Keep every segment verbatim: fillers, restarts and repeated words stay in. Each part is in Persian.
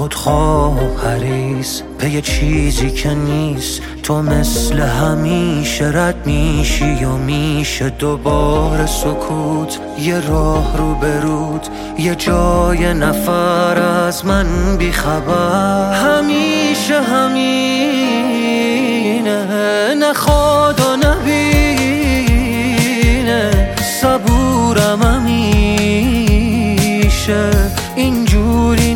خودخواه حریص پی چیزی که نیست. تو مثل همیشه رد میشی و میشه دوباره سکوت. یه راه رو برود، یه جای نفر از من بیخبر. همیشه همینه، نخواد و نبینه. صبورم همیشه، اینجوری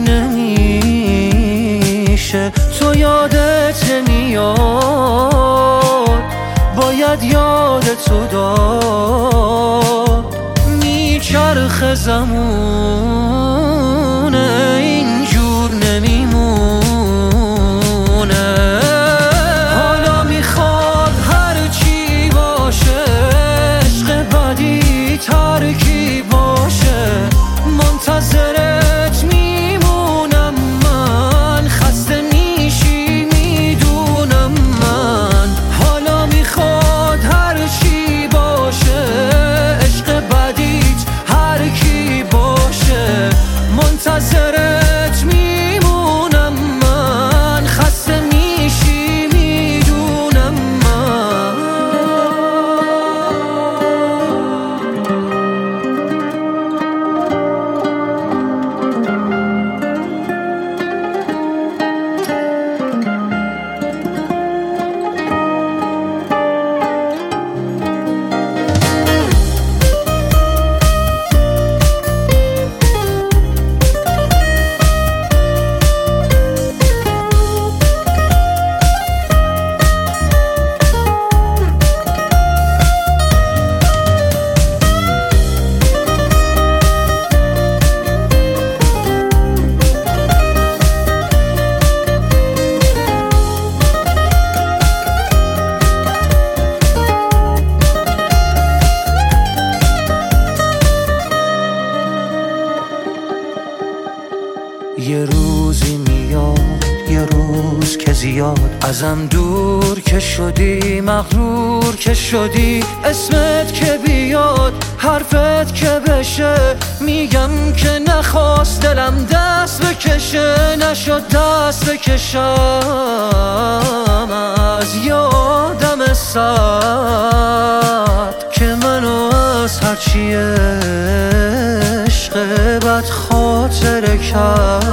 نمیشه. تو یادت نمیاد، باید یادتو داد. میچرخه زمونه، اینجور نمیمونه. حالا میخواد هر چی باشه، عشق بدی ترکی باشه. منتظرت میمونم من، خسته میشی میدونم من. حالا میخواد هر چی باشه، عشق بدیت هر کی باشه. منتظرت میمونم من، خسته میشی میدونم من. یه روزی میاد، یه روز که زیاد ازم دور که شدی، مغرور که شدی. اسمت که بیاد، حرفت که بشه، میگم که نخواست دلم دست بکشه. نشد دست بکشم از یادم سرد که منو از هرچی عشق بد خاطره کرد.